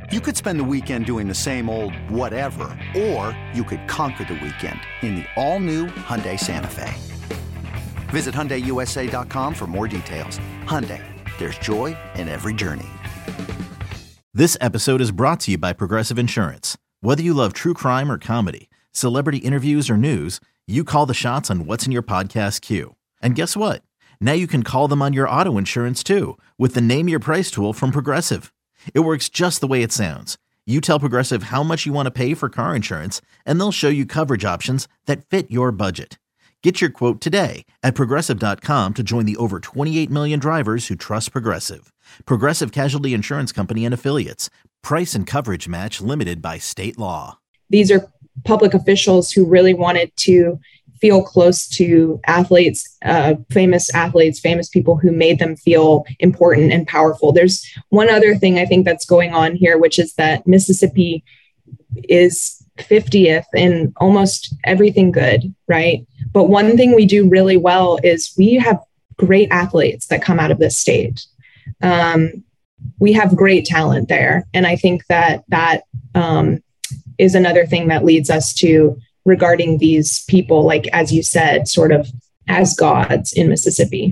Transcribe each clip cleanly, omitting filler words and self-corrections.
You could spend the weekend doing the same old whatever, or you could conquer the weekend in the all-new Hyundai Santa Fe. Visit HyundaiUSA.com for more details. Hyundai, there's joy in every journey. This episode is brought to you by Progressive Insurance. Whether you love true crime or comedy, celebrity interviews or news, you call the shots on what's in your podcast queue. And guess what? Now you can call them on your auto insurance too with the Name Your Price tool from Progressive. It works just the way it sounds. You tell Progressive how much you want to pay for car insurance, and they'll show you coverage options that fit your budget. Get your quote today at Progressive.com to join the over 28 million drivers who trust Progressive. Progressive Casualty Insurance Company and Affiliates. Price and coverage match limited by state law. These are public officials who really wanted to feel close to athletes, famous people who made them feel important and powerful. There's one other thing I think that's going on here, which is that Mississippi is 50th in almost everything good, right? But one thing we do really well is we have great athletes that come out of this state. We have great talent there. And I think that is another thing that leads us to regarding these people, like, as you said, sort of as gods in Mississippi.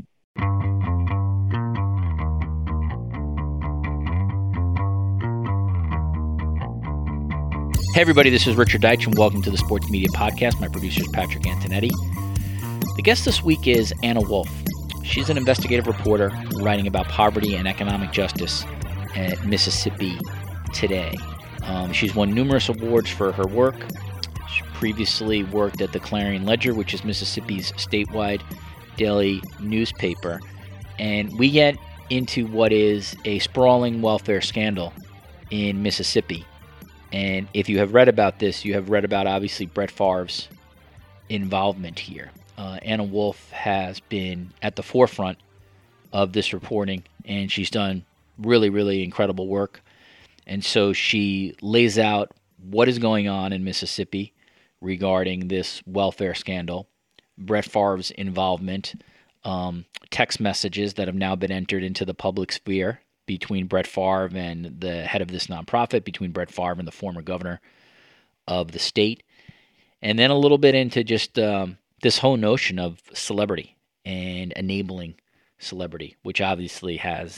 Hey everybody, this is Richard Deitch and welcome to the Sports Media Podcast. My producer is Patrick Antonetti. The guest this week is Anna Wolf. She's an investigative reporter writing about poverty and economic justice at Mississippi Today. She's won numerous awards for her work. She previously worked at the Clarion Ledger, which is Mississippi's statewide daily newspaper. And we get into what is a sprawling welfare scandal in Mississippi. And if you have read about this, you have read about, obviously, Brett Favre's involvement here. Anna Wolf has been at the forefront of this reporting, and she's done really, really incredible work. And so she lays out what is going on in Mississippi regarding this welfare scandal, Brett Favre's involvement, text messages that have now been entered into the public sphere between Brett Favre and the head of this nonprofit, between Brett Favre and the former governor of the state, and then a little bit into just this whole notion of celebrity and enabling celebrity, which obviously has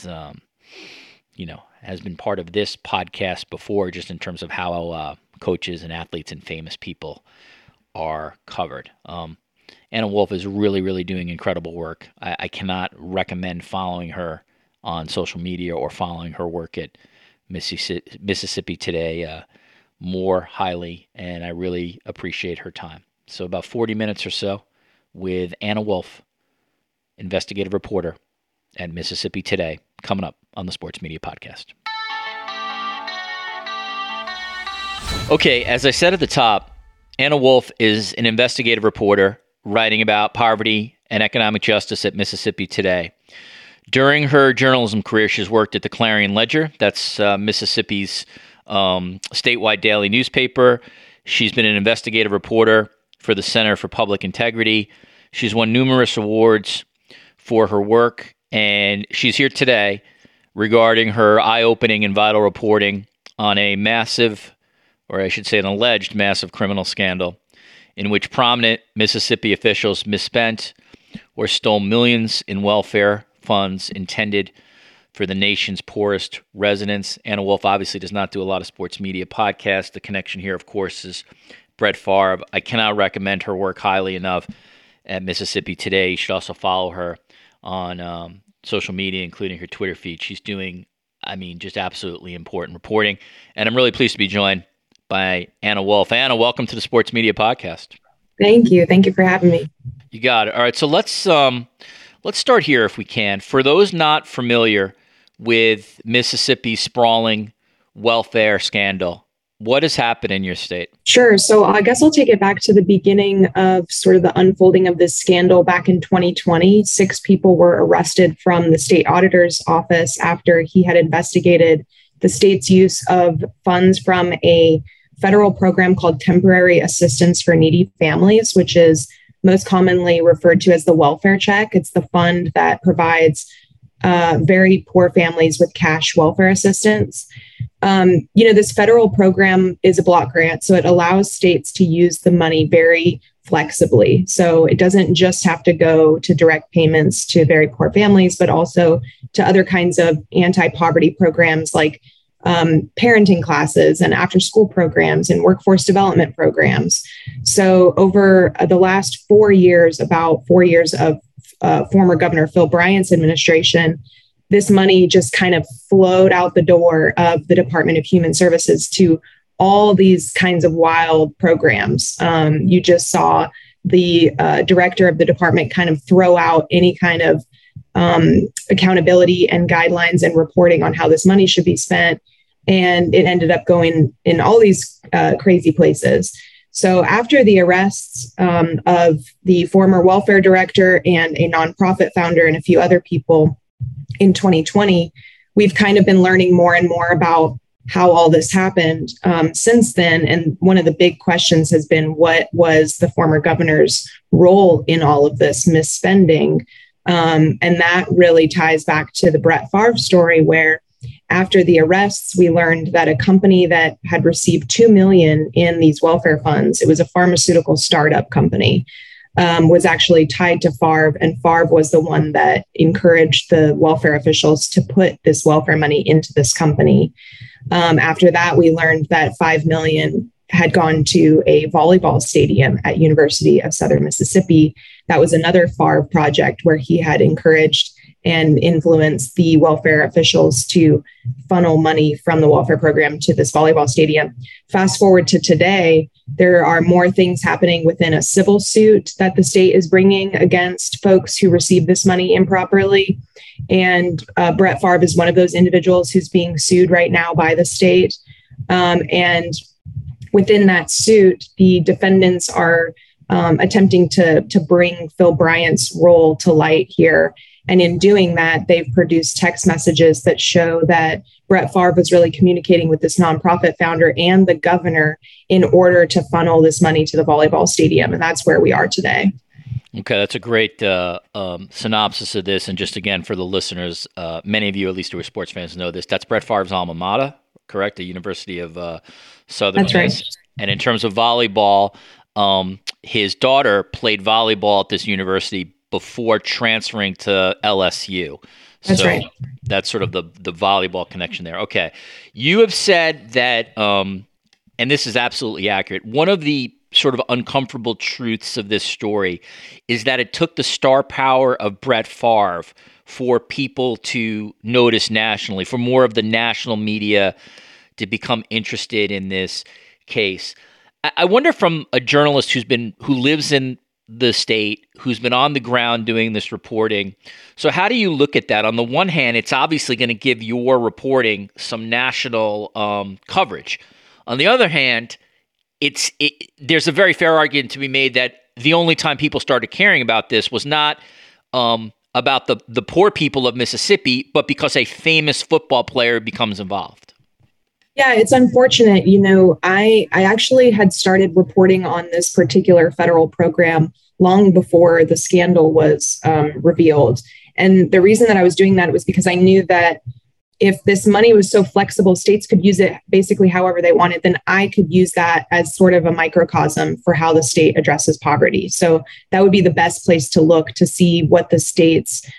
been part of this podcast before, just in terms of how coaches and athletes and famous people are covered. Anna Wolf is really, really doing incredible work. I cannot recommend following her on social media or following her work at Mississippi Today more highly, and I really appreciate her time. So about 40 minutes or so with Anna Wolf, investigative reporter at Mississippi Today, coming up on the Sports Media Podcast. Okay, as I said at the top, Anna Wolf is an investigative reporter writing about poverty and economic justice at Mississippi Today. During her journalism career, she's worked at the Clarion Ledger. That's Mississippi's statewide daily newspaper. She's been an investigative reporter for the Center for Public Integrity. She's won numerous awards for her work, and she's here today regarding her eye-opening and vital reporting on a massive, or I should say an alleged massive criminal scandal in which prominent Mississippi officials misspent or stole millions in welfare funds intended for the nation's poorest residents. Anna Wolf obviously does not do a lot of sports media podcasts. The connection here, of course, is Brett Favre. I cannot recommend her work highly enough at Mississippi Today. You should also follow her on social media, including her Twitter feed. She's doing, just absolutely important reporting. And I'm really pleased to be joined by Anna Wolf. Anna, welcome to the Sports Media Podcast. Thank you. Thank you for having me. You got it. All right, so let's start here if we can. For those not familiar with Mississippi's sprawling welfare scandal, what has happened in your state? Sure. So I guess I'll take it back to the beginning of sort of the unfolding of this scandal back in 2020. 6 people were arrested from the state auditor's office after he had investigated the state's use of funds from a federal program called Temporary Assistance for Needy Families, which is most commonly referred to as the welfare check. It's the fund that provides very poor families with cash welfare assistance. This federal program is a block grant, so it allows states to use the money very flexibly. So it doesn't just have to go to direct payments to very poor families, but also to other kinds of anti-poverty programs like parenting classes and after-school programs and workforce development programs. So over the last 4 years, about 4 years of former Governor Phil Bryant's administration, this money just kind of flowed out the door of the Department of Human Services to all these kinds of wild programs. You just saw the director of the department kind of throw out any kind of accountability and guidelines and reporting on how this money should be spent. And it ended up going in all these crazy places. So after the arrests of the former welfare director and a nonprofit founder and a few other people in 2020, we've kind of been learning more and more about how all this happened since then. And one of the big questions has been, what was the former governor's role in all of this misspending? And that really ties back to the Brett Favre story, where after the arrests, we learned that a company that had received $2 million in these welfare funds, it was a pharmaceutical startup company, was actually tied to Favre, and Favre was the one that encouraged the welfare officials to put this welfare money into this company. After that, we learned that $5 million had gone to a volleyball stadium at University of Southern Mississippi. That was another Favre project where he had encouraged and influenced the welfare officials to funnel money from the welfare program to this volleyball stadium. Fast forward to today, there are more things happening within a civil suit that the state is bringing against folks who received this money improperly. And Brett Favre is one of those individuals who's being sued right now by the state. And within that suit, the defendants are attempting to bring Phil Bryant's role to light here. And in doing that, they've produced text messages that show that Brett Favre was really communicating with this nonprofit founder and the governor in order to funnel this money to the volleyball stadium. And that's where we are today. Okay, that's a great synopsis of this. And just again, for the listeners, many of you, at least who are sports fans, know this. That's Brett Favre's alma mater, correct? The University of Southern That's Miss. right. And in terms of volleyball, his daughter played volleyball at this university before transferring to LSU. That's right. That's sort of the volleyball connection there. Okay. You have said that, and this is absolutely accurate, one of the sort of uncomfortable truths of this story is that it took the star power of Brett Favre for people to notice nationally, for more of the national media to become interested in this case. I wonder, from a journalist who lives in the state, who's been on the ground doing this reporting. So how do you look at that? On the one hand, it's obviously going to give your reporting some national coverage. On the other hand, there's a very fair argument to be made that the only time people started caring about this was not about the poor people of Mississippi, but because a famous football player becomes involved. Yeah, it's unfortunate. I actually had started reporting on this particular federal program long before the scandal was revealed. And the reason that I was doing that was because I knew that if this money was so flexible, states could use it basically however they wanted, then I could use that as sort of a microcosm for how the state addresses poverty. So that would be the best place to look to see what the state's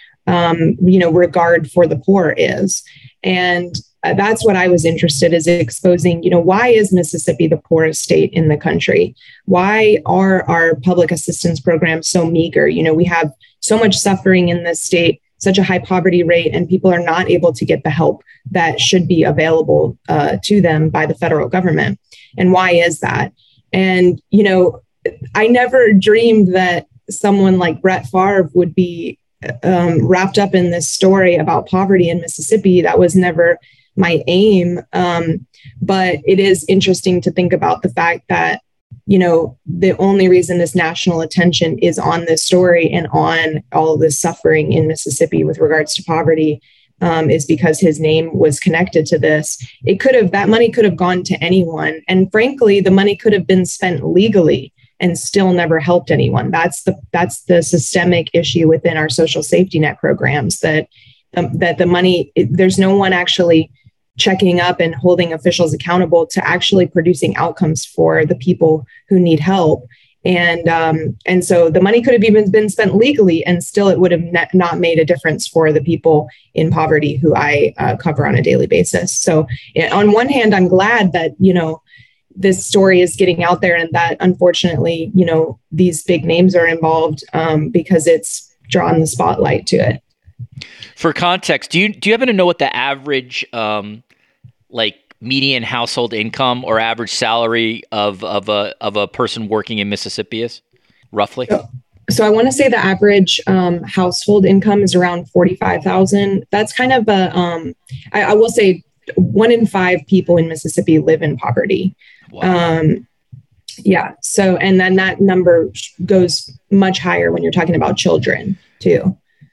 regard for the poor is. And that's what I was interested in, is exposing, why is Mississippi the poorest state in the country? Why are our public assistance programs so meager? We have so much suffering in this state, such a high poverty rate, and people are not able to get the help that should be available to them by the federal government. And why is that? And, I never dreamed that someone like Brett Favre would be wrapped up in this story about poverty in Mississippi. That was never my aim. But it is interesting to think about the fact that, the only reason this national attention is on this story and on all of this suffering in Mississippi with regards to poverty is because his name was connected to this. That money could have gone to anyone. And frankly, the money could have been spent legally and still never helped anyone. That's the systemic issue within our social safety net programs, that the money, there's no one actually checking up and holding officials accountable to actually producing outcomes for the people who need help. And so the money could have even been spent legally, and still it would have not made a difference for the people in poverty who I cover on a daily basis. So on one hand, I'm glad that, this story is getting out there, and that unfortunately, these big names are involved because it's drawn the spotlight to it. For context, do you happen to know what the average median household income or average salary of a person working in Mississippi is, roughly? So I want to say the average household income is around $45,000. That's kind of I will say 1 in 5 people in Mississippi live in poverty. Wow. So, and then that number goes much higher when you're talking about children too.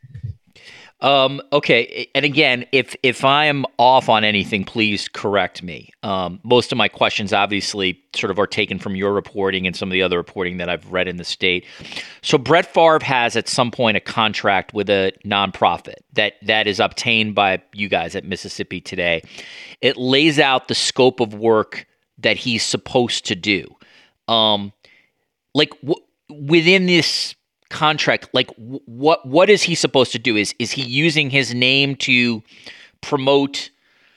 Okay. And again, if I am off on anything, please correct me. Most of my questions obviously sort of are taken from your reporting and some of the other reporting that I've read in the state. So Brett Favre has at some point a contract with a nonprofit that is obtained by you guys at Mississippi Today. It lays out the scope of work that he's supposed to do. Within this contract, what is he supposed to do? Is he using his name to promote,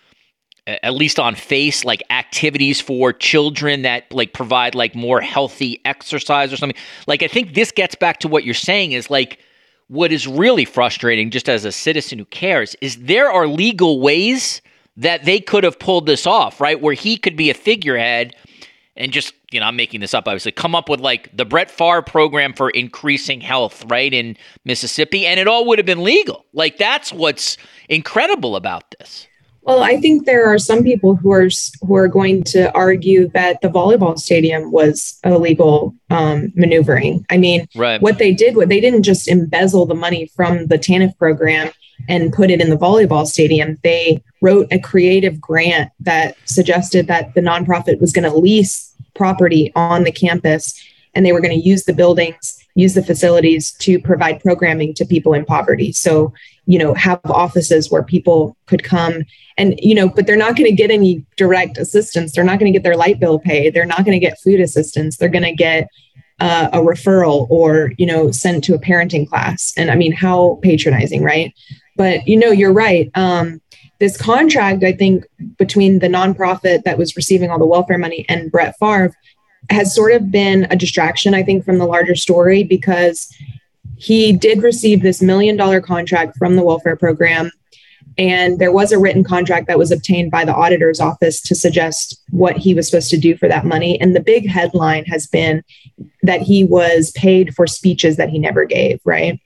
at least on face, activities for children that provide more healthy exercise or something? I think this gets back to what you're saying is what is really frustrating, just as a citizen who cares, is there are legal ways that they could have pulled this off, right? Where he could be a figurehead and just, I'm making this up, obviously, come up with the Brett Favre program for increasing health, right, in Mississippi, and it all would have been legal. That's what's incredible about this. Well, I think there are some people who are going to argue that the volleyball stadium was illegal maneuvering. I mean, right. What they didn't just embezzle the money from the TANF program and put it in the volleyball stadium. They wrote a creative grant that suggested that the nonprofit was going to lease property on the campus, and they were going to use the buildings, use the facilities to provide programming to people in poverty. So, have offices where people could come and, but they're not going to get any direct assistance. They're not going to get their light bill paid. They're not going to get food assistance. They're going to get a referral or, sent to a parenting class. And I mean, how patronizing, right? But, you're right. This contract, I think, between the nonprofit that was receiving all the welfare money and Brett Favre has sort of been a distraction, I think, from the larger story, because he did receive this $1 million contract from the welfare program. And there was a written contract that was obtained by the auditor's office to suggest what he was supposed to do for that money. And the big headline has been that he was paid for speeches that he never gave, right?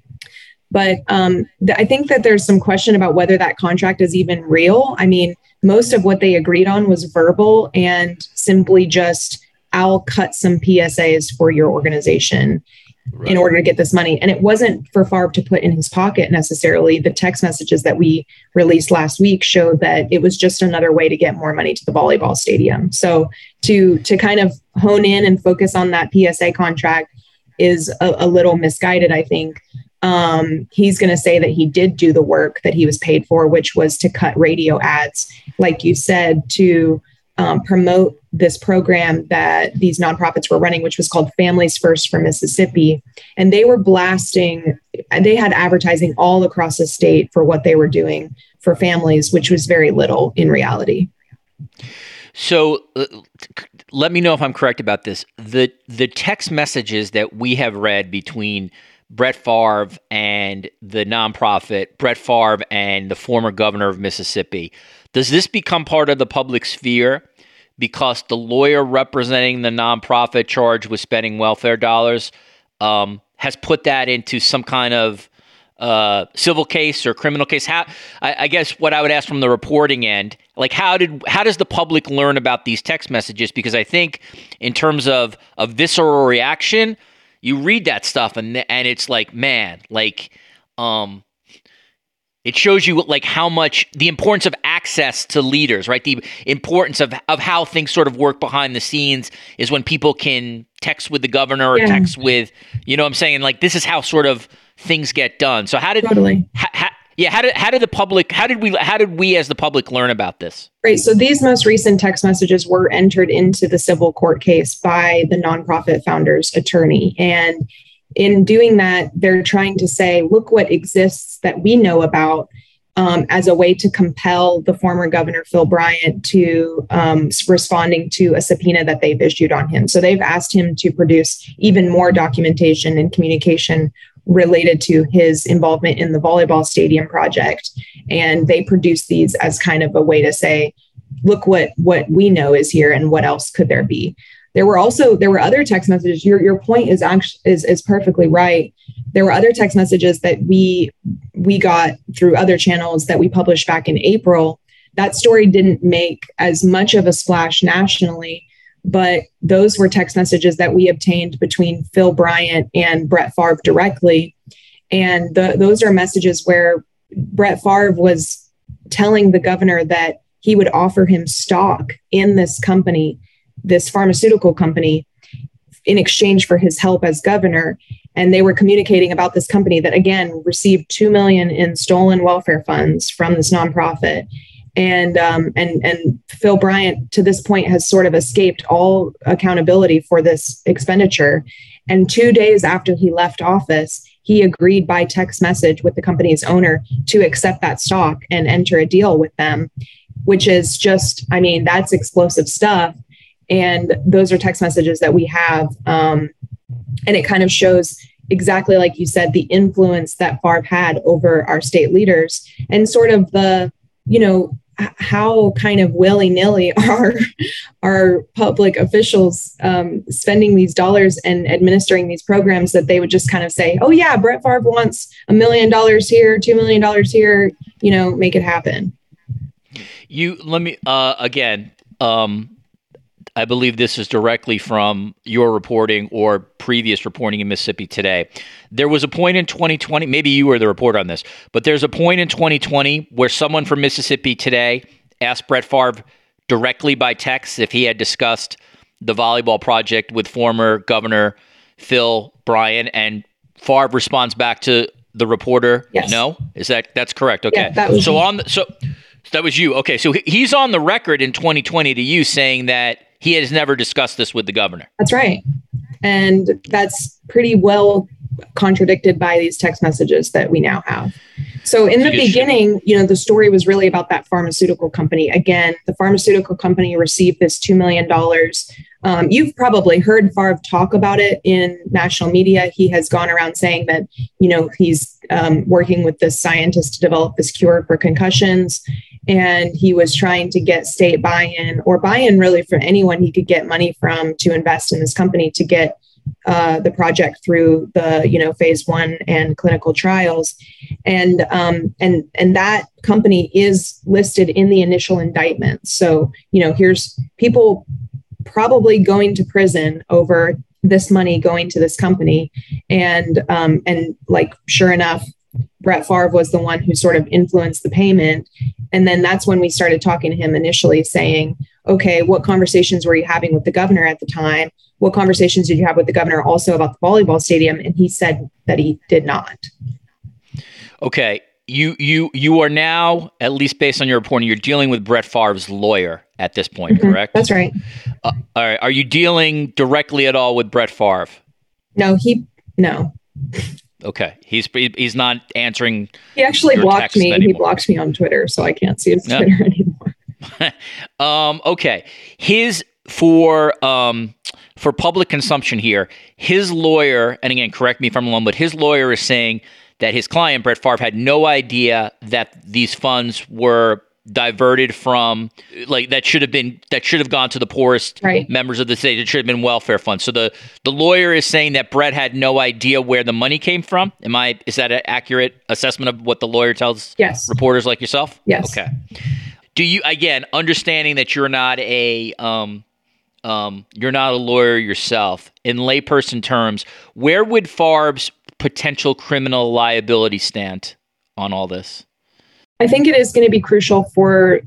But I think that there's some question about whether that contract is even real. I mean, most of what they agreed on was verbal and simply just, I'll cut some PSAs for your organization in order to get this money. And it wasn't for Favre to put in his pocket necessarily. The text messages that we released last week showed that it was just another way to get more money to the volleyball stadium. So to kind of hone in and focus on that PSA contract is a little misguided, I think. He's going to say that he did do the work that he was paid for, which was to cut radio ads, like you said, to promote this program that these nonprofits were running, which was called Families First for Mississippi. And they were they had advertising all across the state for what they were doing for families, which was very little in reality. So let me know if I'm correct about this. The text messages that we have read between Brett Favre and the nonprofit, Brett Favre and the former governor of Mississippi, does this become part of the public sphere because the lawyer representing the nonprofit charged with spending welfare dollars has put that into some kind of civil case or criminal case? I guess what I would ask from the reporting end, how does the public learn about these text messages? Because I think in terms of visceral reaction, you read that stuff and it's it shows you how much the importance of access to leaders, right? The importance of how things sort of work behind the scenes is when people can text with the governor or text with, what I'm saying? This is how sort of things get done. So how did, totally. Yeah. How did we as the public learn about this? Right. So these most recent text messages were entered into the civil court case by the nonprofit founder's attorney. And in doing that, they're trying to say, look what exists that we know about as a way to compel the former governor, Phil Bryant, to responding to a subpoena that they've issued on him. So they've asked him to produce even more documentation and communication related to his involvement in the volleyball stadium project. And they produce these as kind of a way to say, look what we know is here and what else could there be. There were other text messages. Your point is perfectly right. There were other text messages that we got through other channels that we published back in April. That story didn't make as much of a splash nationally, but those were text messages that we obtained between Phil Bryant and Brett Favre directly. And those are messages where Brett Favre was telling the governor that he would offer him stock in this company, this pharmaceutical company, in exchange for his help as governor. And they were communicating about this company that, again, received $2 million in stolen welfare funds from this nonprofit. And Phil Bryant, to this point, has sort of escaped all accountability for this expenditure. And 2 days after he left office, he agreed by text message with the company's owner to accept that stock and enter a deal with them, which is just, I mean, that's explosive stuff. And those are text messages that we have. And it kind of shows exactly, like you said, the influence that Favre had over our state leaders and sort of the, how kind of willy-nilly our public officials spending these dollars and administering these programs, that they would just kind of say, oh yeah, Brett Favre wants $1 million here, $2 million here, make it happen. I believe this is directly from your reporting or previous reporting in Mississippi Today. There was a point in 2020, maybe you were the reporter on this, but there's a point in 2020 where someone from Mississippi Today asked Brett Favre directly by text if he had discussed the volleyball project with former Governor Phil Bryant, and Favre responds back to the reporter, yes. No? That's correct? Okay. Yeah, that was so that was you. Okay, so he's on the record in 2020 to you saying that he has never discussed this with the governor. That's right. And that's pretty well contradicted by these text messages that we now have. So in the beginning, the story was really about that pharmaceutical company. Again, the pharmaceutical company received this $2 million. You've probably heard Favre talk about it in national media. He has gone around saying that, he's working with this scientist to develop this cure for concussions. And he was trying to get state buy-in, or buy-in really for anyone he could get money from to invest in this company to get the project through the phase 1 and clinical trials. And that company is listed in the initial indictment. So, here's people probably going to prison over this money going to this company. And like, sure enough, Brett Favre was the one who sort of influenced the payment. And then that's when we started talking to him initially, saying, okay, what conversations were you having with the governor at the time? What conversations did you have with the governor also about the volleyball stadium? And he said that he did not. Okay. You are now, at least based on your reporting, you're dealing with Brett Favre's lawyer at this point, mm-hmm. Correct? That's right. All right. Are you dealing directly at all with Brett Favre? No. Okay. He's not answering. He actually blocked me. Anymore. He blocked me on Twitter, so I can't see his Twitter anymore. Okay. For public consumption here, his lawyer, and again, correct me if I'm wrong, but his lawyer is saying that his client, Brett Favre, had no idea that these funds were diverted from, like, that should have gone to the poorest members of the state. It should have been welfare funds. So the lawyer is saying that Brett had no idea where the money came from. Is that an accurate assessment of what the lawyer tells reporters like yourself? Yes. Okay. Do you, again, understanding that you're not a lawyer yourself, in layperson terms, where would Favre's potential criminal liability stand on all this? I think it is going to be crucial for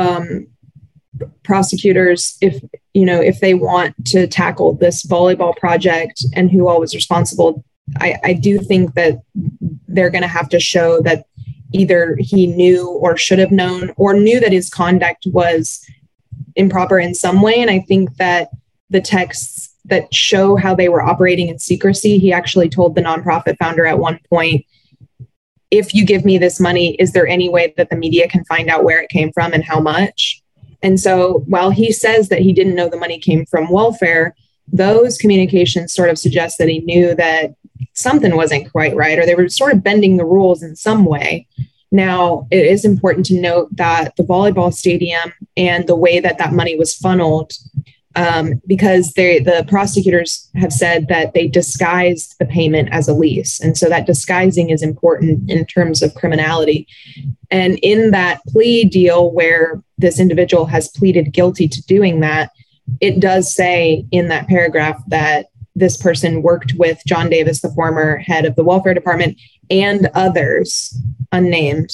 prosecutors if they want to tackle this volleyball project and who all was responsible. I do think that they're going to have to show that either he knew or should have known, or knew that his conduct was improper in some way. And I think that the texts that show how they were operating in secrecy, he actually told the nonprofit founder at one point, if you give me this money, is there any way that the media can find out where it came from and how much? And so while he says that he didn't know the money came from welfare, those communications sort of suggest that he knew that something wasn't quite right, or they were sort of bending the rules in some way. Now, it is important to note that the volleyball stadium and the way that that money was funneled, because the prosecutors have said that they disguised the payment as a lease. And so that disguising is important in terms of criminality. And in that plea deal where this individual has pleaded guilty to doing that, it does say in that paragraph that this person worked with John Davis, the former head of the welfare department, and others unnamed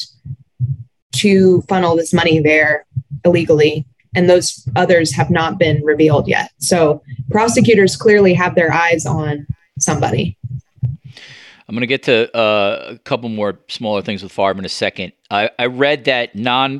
to funnel this money there illegally. And those others have not been revealed yet. So prosecutors clearly have their eyes on somebody. I'm going to get to a couple more smaller things with Favre in a second. I read that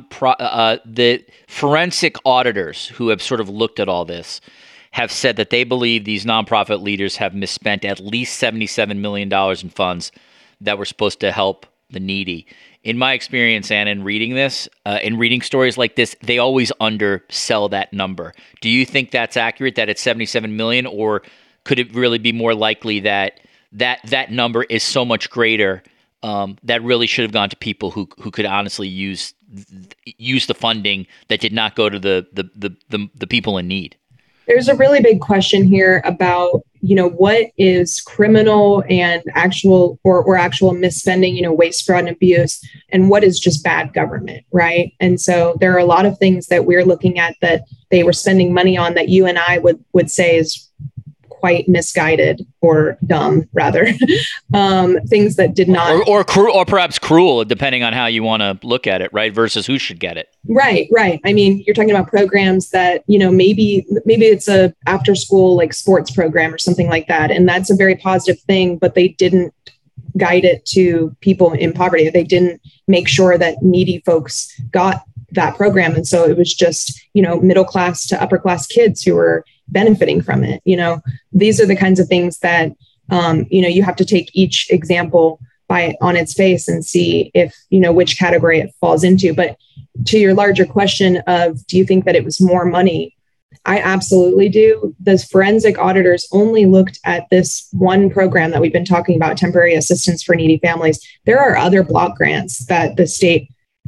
the forensic auditors who have sort of looked at all this have said that they believe these nonprofit leaders have misspent at least $77 million in funds that were supposed to help the needy. In my experience, Anna, in reading this, in reading stories like this, they always undersell that number. Do you think that's accurate, that it's 77 million, or could it really be more likely that number is so much greater that really should have gone to people who could honestly use the funding that did not go to the people in need? There's a really big question here about, what is criminal and actual or actual misspending, waste, fraud, and abuse, and what is just bad government, right? And so there are a lot of things that we're looking at that they were spending money on that you and I would say is quite misguided or dumb, rather. Things that did not, or perhaps cruel, depending on how you want to look at it, right? Versus who should get it. Right. I mean, you're talking about programs that, maybe it's a after school like sports program or something like that, and that's a very positive thing. But they didn't guide it to people in poverty. They didn't make sure that needy folks got that program, and so it was just middle class to upper class kids who were benefiting from it. These are the kinds of things that, you have to take each example on its face and see if, which category it falls into. But to your larger question of, do you think that it was more money? I absolutely do. The forensic auditors only looked at this one program that we've been talking about, temporary assistance for needy families. There are other block grants that the state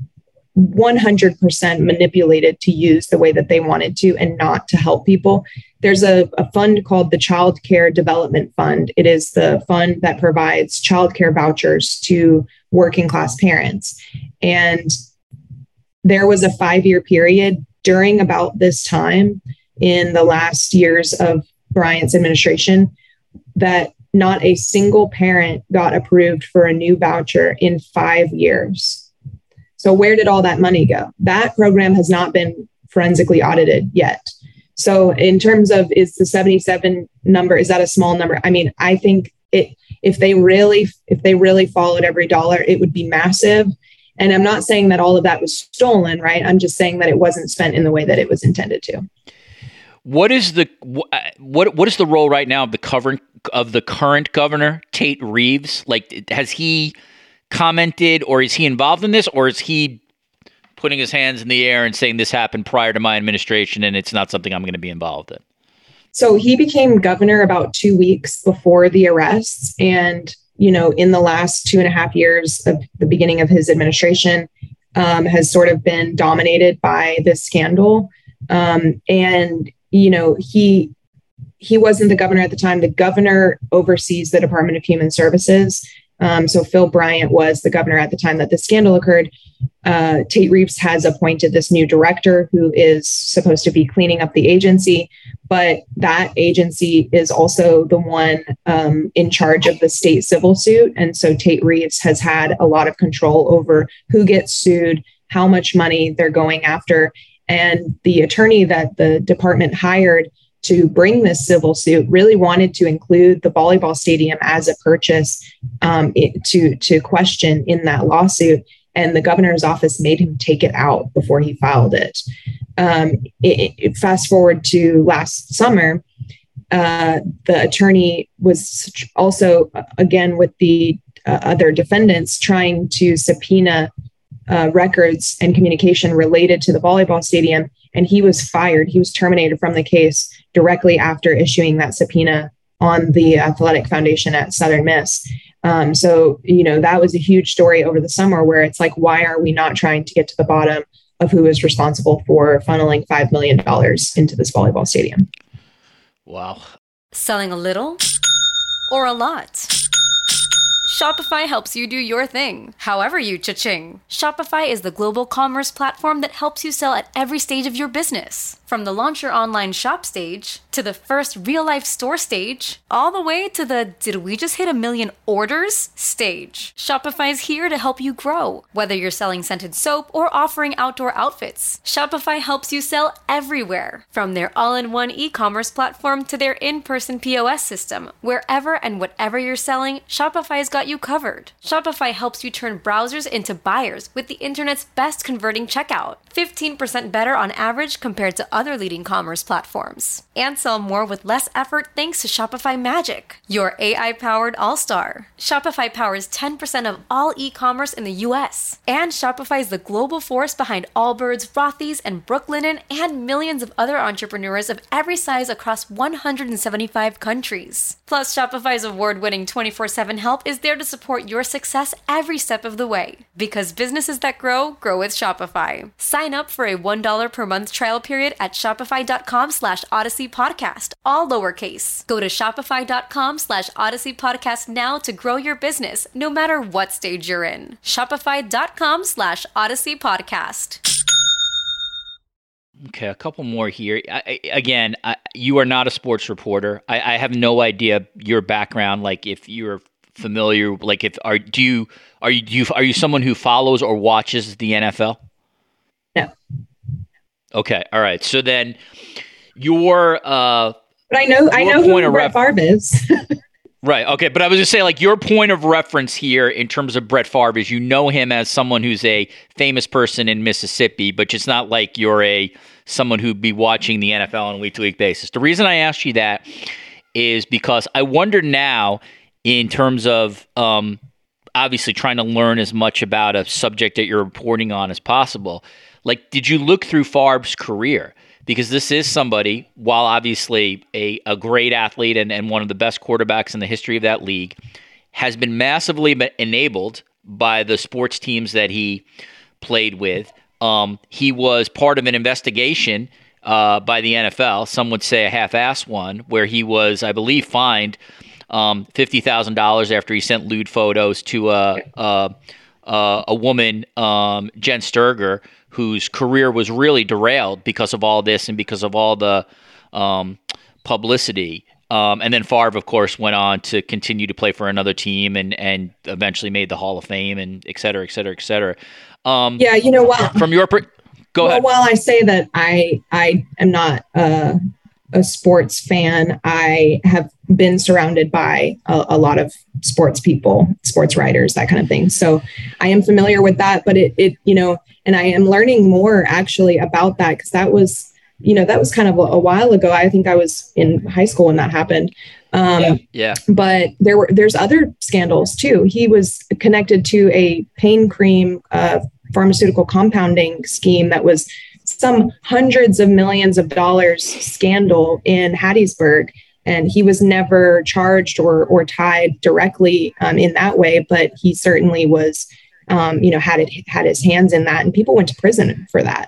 100% manipulated to use the way that they wanted to and not to help people. There's a fund called the Child Care Development Fund. It is the fund that provides child care vouchers to working class parents. And there was a 5-year period during about this time in the last years of Bryant's administration that not a single parent got approved for a new voucher in 5 years. So where did all that money go? That program has not been forensically audited yet. So in terms of, is the 77 number, is that a small number? I mean, I think if they really followed every dollar, it would be massive. And I'm not saying that all of that was stolen, right? I'm just saying that it wasn't spent in the way that it was intended to. What is the role right now of the current governor, Tate Reeves? Like, has he commented, or is he involved in this, or is he putting his hands in the air and saying this happened prior to my administration and it's not something I'm going to be involved in? So he became governor about 2 weeks before the arrests. And, in the last 2.5 years of the beginning of his administration, has sort of been dominated by this scandal. And, he wasn't the governor at the time. The governor oversees the Department of Human Services. So Phil Bryant was the governor at the time that the scandal occurred. Tate Reeves has appointed this new director who is supposed to be cleaning up the agency, but that agency is also the one in charge of the state civil suit. And so Tate Reeves has had a lot of control over who gets sued, how much money they're going after. And the attorney that the department hired to bring this civil suit really wanted to include the volleyball stadium as a purchase to question in that lawsuit. and the governor's office made him take it out before he filed it. Fast forward to last summer, the attorney was also, again, with the other defendants, trying to subpoena records and communication related to the volleyball stadium. And he was fired. He was terminated from the case directly after issuing that subpoena on the Athletic Foundation at Southern Miss. So, that was a huge story over the summer where it's like, why are we not trying to get to the bottom of who is responsible for funneling $5 million into this volleyball stadium? Wow. Selling a little or a lot? Shopify helps you do your thing, however you cha-ching. Shopify is the global commerce platform that helps you sell at every stage of your business. From the launch your online shop stage, to the first real-life store stage, all the way to the did we just hit 1 million orders stage. Shopify's here to help you grow. Whether you're selling scented soap or offering outdoor outfits, Shopify helps you sell everywhere. From their all-in-one e-commerce platform to their in-person POS system, wherever and whatever you're selling, Shopify's got you covered. Shopify helps you turn browsers into buyers with the internet's best converting checkout. 15% better on average compared to other leading commerce platforms. And sell more with less effort thanks to Shopify Magic, your AI-powered all-star. Shopify powers 10% of all e-commerce in the US. And Shopify is the global force behind Allbirds, Rothy's, and Brooklinen, and millions of other entrepreneurs of every size across 175 countries. Plus, Shopify's award-winning 24/7 help is there to support your success every step of the way. Because businesses that grow, grow with Shopify. Sign up for a $1 per month trial period at shopify.com/Odyssey Podcast, all lowercase. Go to shopify.com/Odyssey Podcast now to grow your business, no matter what stage you're in. Shopify.com/Odyssey Podcast. Okay, a couple more here. You are not a sports reporter. I have no idea your background. Like, if you're familiar, like, are you someone who follows or watches the NFL? No. Okay, all right. So then, your but I know who Brett Favre is. Right. Okay. But I was just saying, like, your point of reference here in terms of Brett Favre is you know him as someone who's a famous person in Mississippi, but it's not like you're someone who'd be watching the NFL on a week-to-week basis. The reason I asked you that is because I wonder now, in terms of obviously trying to learn as much about a subject that you're reporting on as possible, like, did you look through Favre's career? Because this is somebody, while obviously a great athlete and one of the best quarterbacks in the history of that league, has been massively enabled by the sports teams that he played with. He was part of an investigation by the NFL, some would say a half-assed one, where he was, I believe, fined $50,000 after he sent lewd photos to a woman, Jen Sturger, whose career was really derailed because of all this and because of all the publicity. And then Favre, of course, went on to continue to play for another team and eventually made the Hall of Fame and et cetera, et cetera, et cetera. Yeah, from your go ahead. While I say that I am not a sports fan, I have been surrounded by a lot of sports people, sports writers, that kind of thing. So I am familiar with that, but it and I am learning more actually about that, because that was kind of a while ago. I think I was in high school when that happened. Yeah. But there's other scandals too. He was connected to a pain cream pharmaceutical compounding scheme that was some hundreds of millions of dollars scandal in Hattiesburg. And he was never charged or tied directly in that way, but he certainly was, had his hands in that, and people went to prison for that.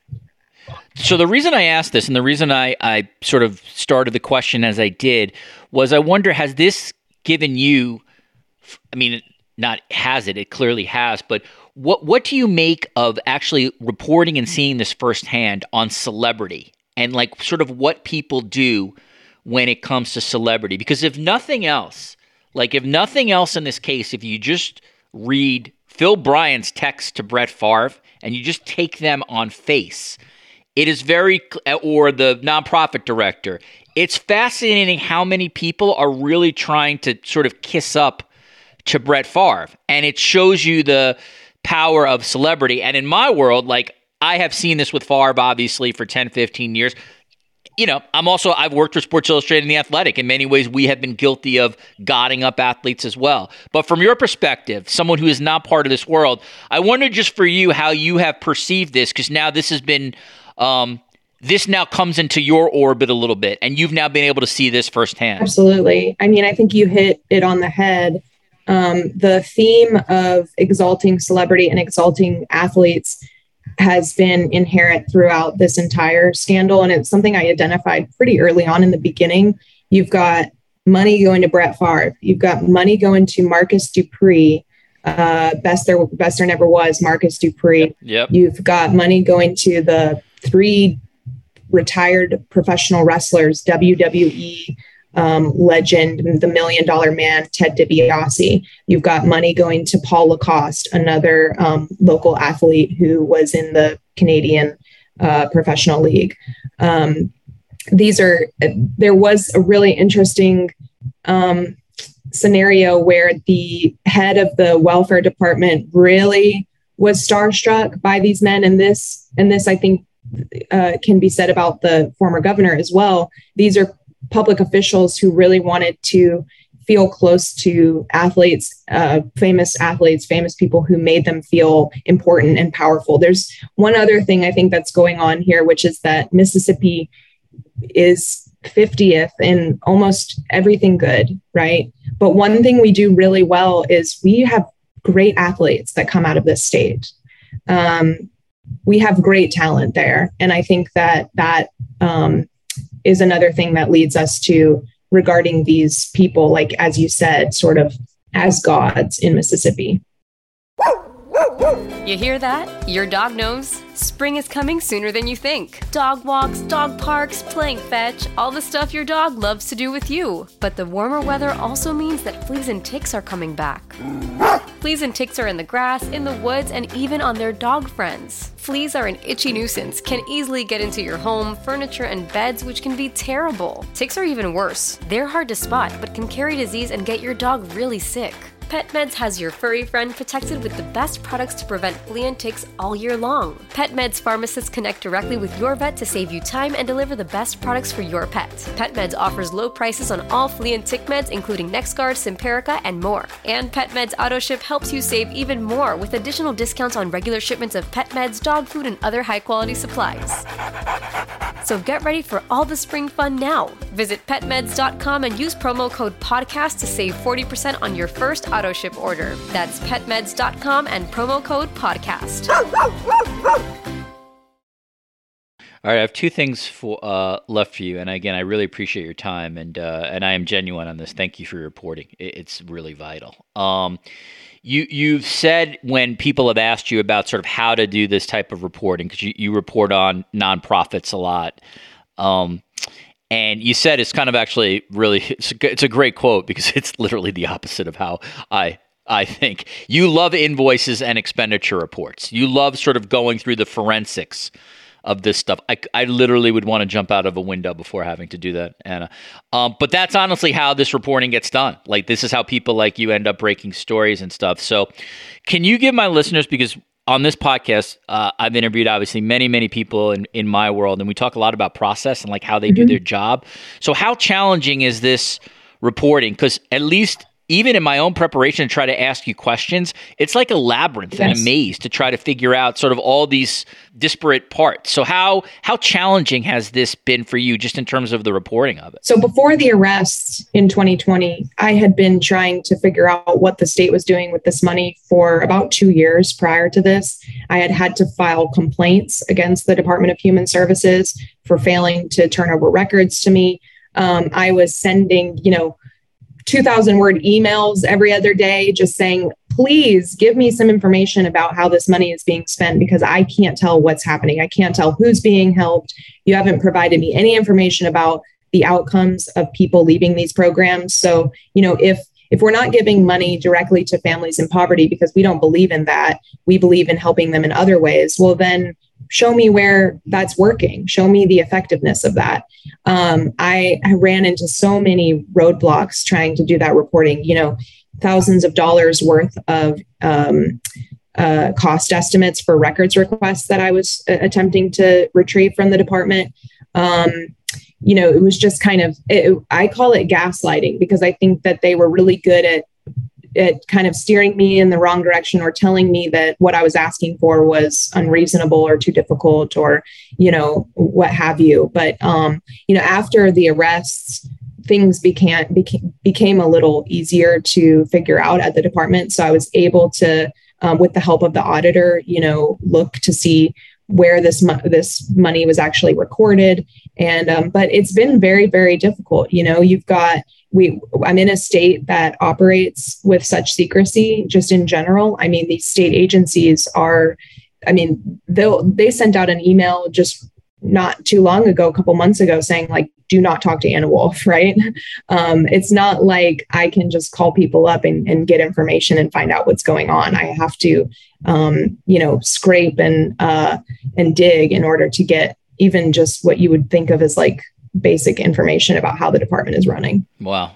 So the reason I asked this, and the reason I sort of started the question as I did, was I wonder, has this given you, I mean, not has it, it clearly has, but what do you make of actually reporting and seeing this firsthand on celebrity and like sort of what people do when it comes to celebrity? Because if nothing else in this case, if you just read Phil Bryant's text to Brett Favre and you just take them on face, it is or the nonprofit director, it's fascinating how many people are really trying to sort of kiss up to Brett Favre. And it shows you the power of celebrity. And in my world, like, I have seen this with Favre, obviously, for 10, 15 years. You know, I've worked for Sports Illustrated and The Athletic. In many ways, we have been guilty of godding up athletes as well. But from your perspective, someone who is not part of this world, I wonder just for you how you have perceived this, because now this has been, this now comes into your orbit a little bit, and you've now been able to see this firsthand. Absolutely. I mean, I think you hit it on the head. The theme of exalting celebrity and exalting athletes has been inherent throughout this entire scandal. And it's something I identified pretty early on in the beginning. You've got money going to Brett Favre. You've got money going to Marcus Dupree. Best there never was, Marcus Dupree. Yep. You've got money going to the 3 retired professional wrestlers, WWE legend, the $1 Million Man, Ted DiBiase. You've got money going to Paul Lacoste, another local athlete who was in the Canadian Professional League. There was a really interesting scenario where the head of the welfare department really was starstruck by these men. And this I think can be said about the former governor as well. These are public officials who really wanted to feel close to athletes, famous people who made them feel important and powerful. There's one other thing I think that's going on here, which is that Mississippi is 50th in almost everything good, right? But one thing we do really well is we have great athletes that come out of this state. We have great talent there. And I think that is another thing that leads us to regarding these people, like, as you said, sort of as gods in Mississippi. You hear that? Your dog knows. Spring is coming sooner than you think. Dog walks, dog parks, playing fetch, all the stuff your dog loves to do with you. But the warmer weather also means that fleas and ticks are coming back. Fleas and ticks are in the grass, in the woods, and even on their dog friends. Fleas are an itchy nuisance, can easily get into your home, furniture, and beds, which can be terrible. Ticks are even worse. They're hard to spot, but can carry disease and get your dog really sick. PetMeds has your furry friend protected with the best products to prevent flea and ticks all year long. PetMeds pharmacists connect directly with your vet to save you time and deliver the best products for your pet. PetMeds offers low prices on all flea and tick meds, including NexGard, Simparica, and more. And PetMeds AutoShip helps you save even more with additional discounts on regular shipments of pet meds, dog food, and other high-quality supplies. So get ready for all the spring fun now. Visit petmeds.com and use promo code podcast to save 40% on your first AutoShip order. That's petmeds.com and promo code podcast. All right, I have 2 things left for you, and again, I really appreciate your time, and I am genuine on this. Thank you for your reporting; it's really vital. You've said when people have asked you about sort of how to do this type of reporting, because you report on nonprofits a lot, and you said it's kind of actually really it's a great quote, because it's literally the opposite of how I think. You love invoices and expenditure reports. You love sort of going through the forensics of this stuff. I literally would want to jump out of a window before having to do that, Anna. But that's honestly how this reporting gets done. Like, this is how people like you end up breaking stories and stuff. So can you give my listeners, because on this podcast, I've interviewed obviously many, many people in my world, and we talk a lot about process and like how they do their job. So how challenging is this reporting? Because at least even in my own preparation to try to ask you questions, it's like a labyrinth and a maze to try to figure out sort of all these disparate parts. So how challenging has this been for you just in terms of the reporting of it? So before the arrests in 2020, I had been trying to figure out what the state was doing with this money for about 2 years prior to this. I had to file complaints against the Department of Human Services for failing to turn over records to me. I was sending, 2,000-word emails every other day, just saying, please give me some information about how this money is being spent, because I can't tell what's happening. I can't tell who's being helped. You haven't provided me any information about the outcomes of people leaving these programs. So, if we're not giving money directly to families in poverty because we don't believe in that, we believe in helping them in other ways, well, then show me where that's working. Show me the effectiveness of that. I ran into so many roadblocks trying to do that reporting, thousands of dollars worth of cost estimates for records requests that I was attempting to retrieve from the department. It was just I call it gaslighting, because I think that they were really good at kind of steering me in the wrong direction, or telling me that what I was asking for was unreasonable or too difficult, or, what have you. But, after the arrests, things became a little easier to figure out at the department. So I was able to, with the help of the auditor, look to see where this money was actually recorded. And, but it's been very, very difficult. I'm in a state that operates with such secrecy just in general. I mean, these state agencies they sent out an email just not too long ago, a couple months ago, saying like, do not talk to Anna Wolf, right? It's not like I can just call people up and get information and find out what's going on. I have to, scrape and dig in order to get even just what you would think of as like basic information about how the department is running. Wow.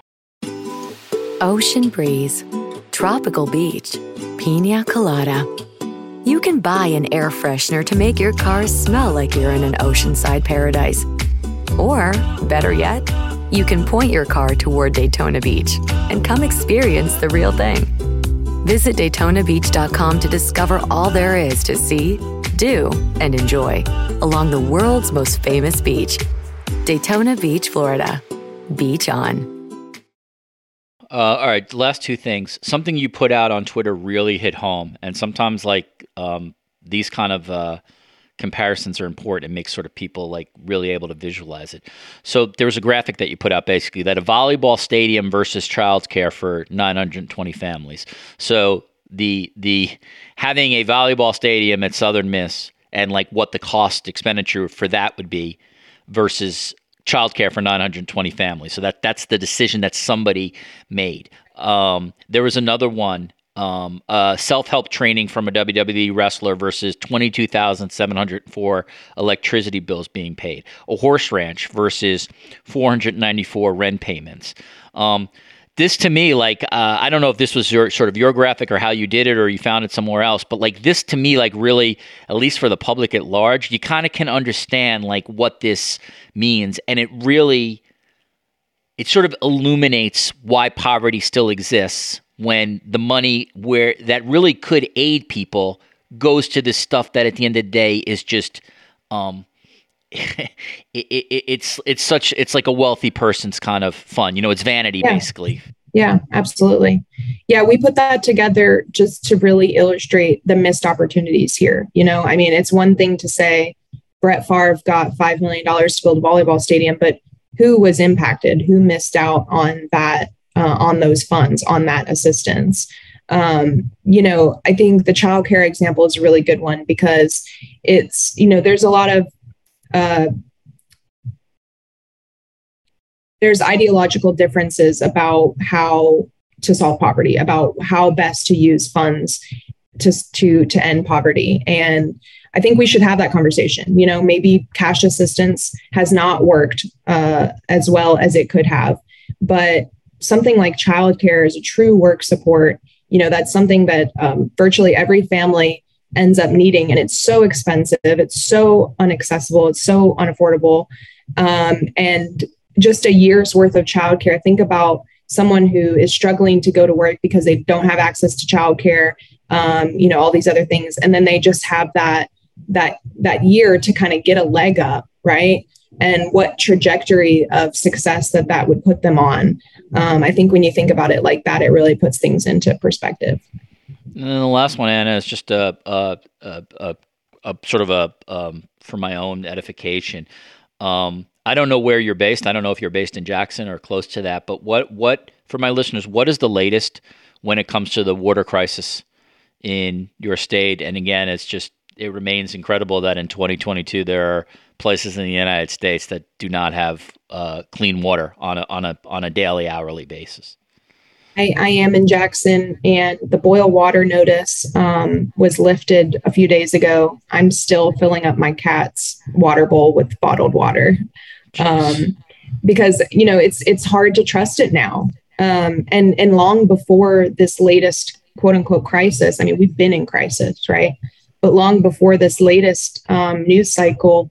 Ocean breeze, tropical beach, pina colada. You can buy an air freshener to make your car smell like you're in an oceanside paradise. Or, better yet, you can point your car toward Daytona Beach and come experience the real thing. Visit DaytonaBeach.com to discover all there is to see, do, and enjoy along the world's most famous beach. Daytona Beach, Florida. Beach on. All right, last two things. Something you put out on Twitter really hit home, and sometimes these kind of comparisons are important. It makes sort of people like really able to visualize it. So there was a graphic that you put out basically that a volleyball stadium versus childcare for 920 families. So the having a volleyball stadium at Southern Miss and like what the cost expenditure for that would be versus childcare for 920 families. So that's the decision that somebody made. There was another one, self-help training from a WWE wrestler versus 22,704 electricity bills being paid. A horse ranch versus 494 rent payments. This to me, I don't know if this was your graphic or how you did it or you found it somewhere else, but like this to me, like really, at least for the public at large, you kind of can understand like what this means. And it sort of illuminates why poverty still exists when the money that really could aid people goes to this stuff that at the end of the day is just, it's like a wealthy person's kind of fun. It's vanity, basically. Yeah, absolutely. Yeah, we put that together just to really illustrate the missed opportunities here. It's one thing to say Brett Favre got $5 million to build a volleyball stadium, but who was impacted? Who missed out on that, on those funds, on that assistance? I think the childcare example is a really good one because it's, there's a lot of, there's ideological differences about how to solve poverty, about how best to use funds to end poverty. And I think we should have that conversation. Maybe cash assistance has not worked as well as it could have, but something like childcare is a true work support. That's something that virtually every family ends up needing. And it's so expensive. It's so inaccessible. It's so unaffordable. And just a year's worth of childcare. Think about someone who is struggling to go to work because they don't have access to childcare, all these other things. And then they just have that year to kind of get a leg up, right? And what trajectory of success that would put them on. I think when you think about it like that, it really puts things into perspective. And then the last one, Anna, is just a sort of a for my own edification. I don't know where you're based. I don't know if you're based in Jackson or close to that. But what for my listeners, what is the latest when it comes to the water crisis in your state? And again, it remains incredible that in 2022 there are places in the United States that do not have clean water on a daily, hourly basis. I am in Jackson, and the boil water notice was lifted a few days ago. I'm still filling up my cat's water bowl with bottled water because it's hard to trust it now. And long before this latest quote unquote crisis. I mean, we've been in crisis, right? But long before this latest news cycle,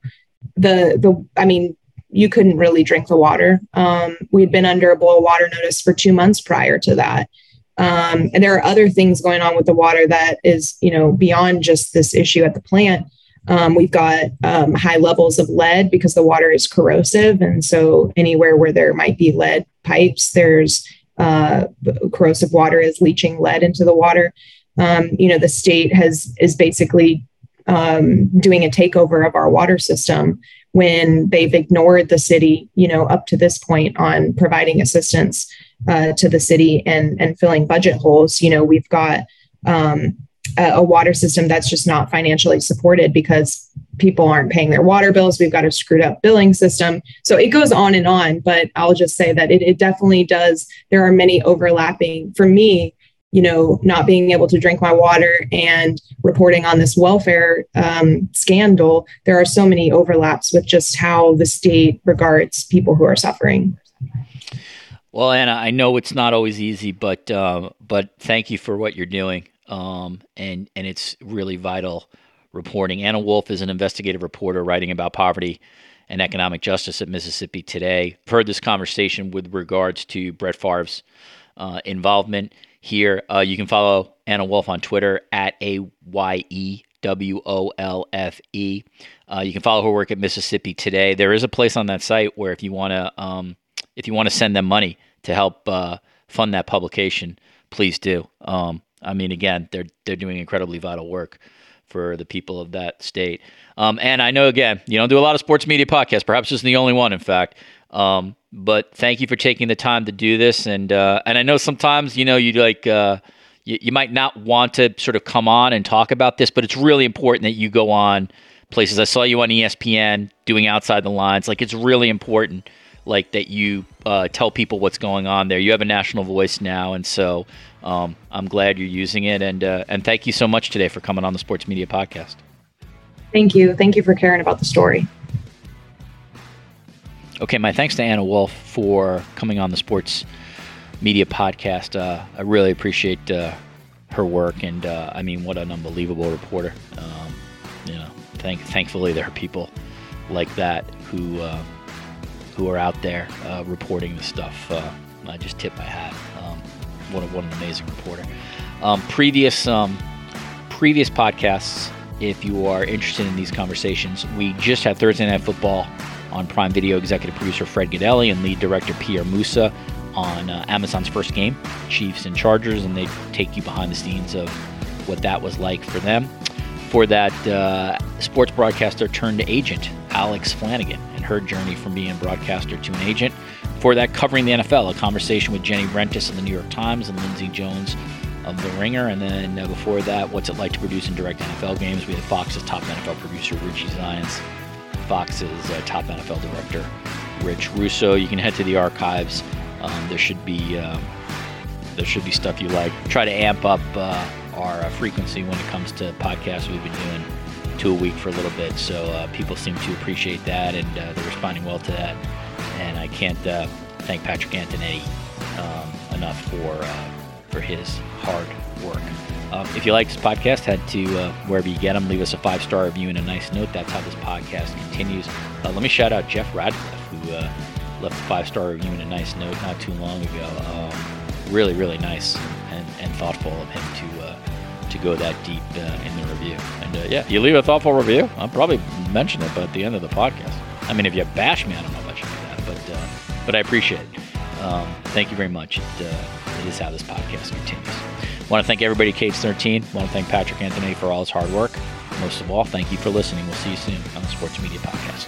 you couldn't really drink the water. We'd been under a boil water notice for 2 months prior to that. And there are other things going on with the water that is, beyond just this issue at the plant. We've got high levels of lead because the water is corrosive. And so anywhere where there might be lead pipes, there's corrosive water is leaching lead into the water. The state is basically doing a takeover of our water system when they've ignored the city, up to this point on providing assistance to the city and filling budget holes. We've got a water system that's just not financially supported because people aren't paying their water bills. We've got a screwed up billing system. So it goes on and on, but I'll just say that it definitely does. There are many overlapping for me, not being able to drink my water and reporting on this welfare scandal. There are so many overlaps with just how the state regards people who are suffering. Well, Anna, I know it's not always easy, but thank you for what you're doing. And it's really vital reporting. Anna Wolf is an investigative reporter writing about poverty and economic justice at Mississippi Today. I've heard this conversation with regards to Brett Favre's involvement here. You can follow Anna Wolf on Twitter at AYEWOLFE. You can follow her work at Mississippi Today. There is a place on that site where if you want to send them money to help fund that publication, please do. Again, they're doing incredibly vital work for the people of that state. And I know, again, you don't do a lot of sports media podcasts. Perhaps this is the only one, in fact. But thank you for taking the time to do this. And I know sometimes, you might not want to sort of come on and talk about this, but it's really important that you go on places. I saw you on ESPN doing Outside the Lines. It's really important, that you tell people what's going on there. You have a national voice now, and so I'm glad you're using it. And thank you so much today for coming on the Sports Media Podcast. Thank you. Thank you for caring about the story. Okay, my thanks to Anna Wolf for coming on the Sports Media Podcast. I really appreciate her work, and what an unbelievable reporter. Thankfully there are people like that who are out there reporting this stuff. I just tip my hat. What an amazing reporter. Previous podcasts, if you are interested in these conversations, we just had Thursday Night Football on Prime Video. Executive producer Fred Godelli and lead director Pierre Musa on Amazon's First Game, Chiefs and Chargers, and they take you behind the scenes of what that was like for them. For that, sports broadcaster turned agent Alex Flanagan and her journey from being a broadcaster to an agent. For that, covering the NFL, a conversation with Jenny Brentis of the New York Times and Lindsey Jones of The Ringer. And then before that, what's it like to produce and direct NFL games? We had Fox's top NFL producer, Richie Zions, Fox's top NFL director, Rich Russo. You can head to the archives. There should be stuff you like. Try to amp up our frequency when it comes to podcasts. We've been doing 2 a week for a little bit, so people seem to appreciate that, and they're responding well to that. And I can't thank Patrick Antonetti enough for his hard work. If you like this podcast, head to wherever you get them. Leave us a 5-star review and a nice note. That's how this podcast continues. Let me shout out Jeff Radcliffe, who left a 5-star review and a nice note not too long ago. Really, really nice and thoughtful of him to go that deep in the review. And you leave a thoughtful review, I'll probably mention it, but at the end of the podcast. If you bash me, I don't know if I should do that, but I appreciate it. Thank you very much. It is how this podcast continues. I want to thank everybody at Cage13. I want to thank Patrick Antonetti for all his hard work. Most of all, thank you for listening. We'll see you soon on the Sports Media Podcast.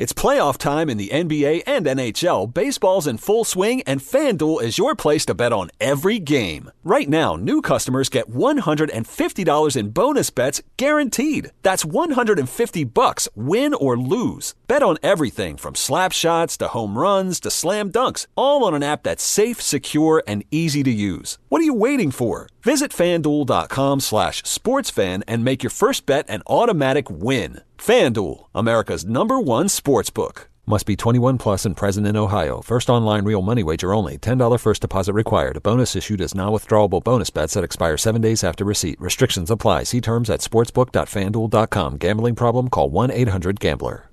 It's playoff time in the NBA and NHL. Baseball's in full swing, and FanDuel is your place to bet on every game. Right now, new customers get $150 in bonus bets guaranteed. That's $150, win or lose. Bet on everything from slap shots to home runs to slam dunks, all on an app that's safe, secure, and easy to use. What are you waiting for? Visit FanDuel.com/sportsfan and make your first bet an automatic win. FanDuel, America's #1 sportsbook. Must be 21 plus and present in Ohio. First online real money wager only. $10 first deposit required. A bonus issued as non-withdrawable bonus bets that expire 7 days after receipt. Restrictions apply. See terms at sportsbook.fanduel.com. Gambling problem? Call 1-800-GAMBLER.